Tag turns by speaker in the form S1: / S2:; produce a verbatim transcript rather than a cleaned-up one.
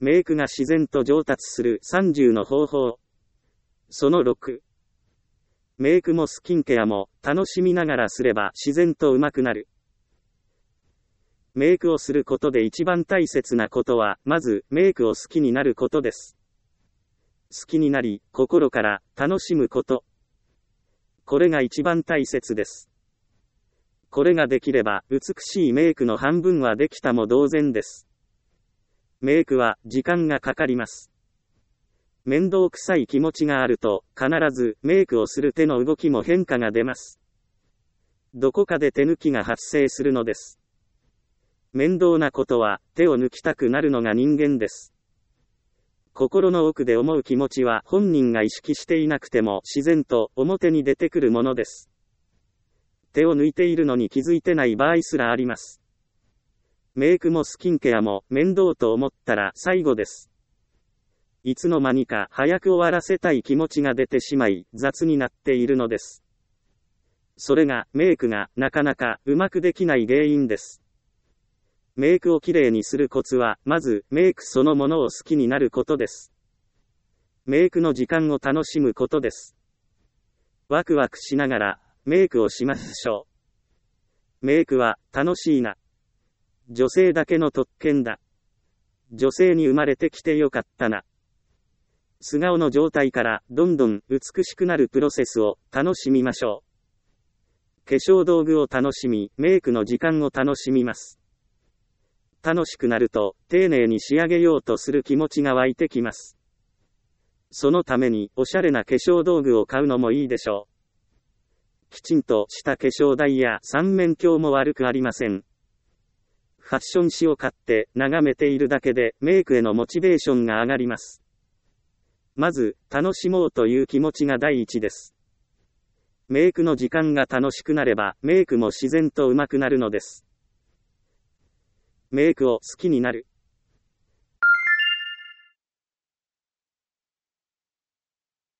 S1: メイクが自然と上達するさんじゅうの方法。そのろく。メイクもスキンケアも楽しみながらすれば自然と上手くなる。メイクをすることで一番大切なことは、まずメイクを好きになることです。好きになり、心から楽しむこと。これが一番大切です。これができれば、美しいメイクの半分はできたも同然です。メイクは時間がかかります。面倒くさい気持ちがあると、必ずメイクをする手の動きも変化が出ます。どこかで手抜きが発生するのです。面倒なことは、手を抜きたくなるのが人間です。心の奥で思う気持ちは本人が意識していなくても自然と表に出てくるものです。手を抜いているのに気づいてない場合すらあります。メイクもスキンケアも面倒と思ったら最後です。いつの間にか早く終わらせたい気持ちが出てしまい雑になっているのです。それがメイクがなかなかうまくできない原因です。メイクをきれいにするコツは、まずメイクそのものを好きになることです。メイクの時間を楽しむことです。ワクワクしながらメイクをしましょう。メイクは楽しいな。女性だけの特権だ。女性に生まれてきてよかったな。素顔の状態からどんどん美しくなるプロセスを楽しみましょう。化粧道具を楽しみ、メイクの時間を楽しみます。楽しくなると、丁寧に仕上げようとする気持ちが湧いてきます。そのために、おしゃれな化粧道具を買うのもいいでしょう。きちんとした化粧台や三面鏡も悪くありません。ファッション誌を買って眺めているだけでメイクへのモチベーションが上がります。まず、楽しもうという気持ちが第一です。メイクの時間が楽しくなれば、メイクも自然と上手くなるのです。メイクを好きになる。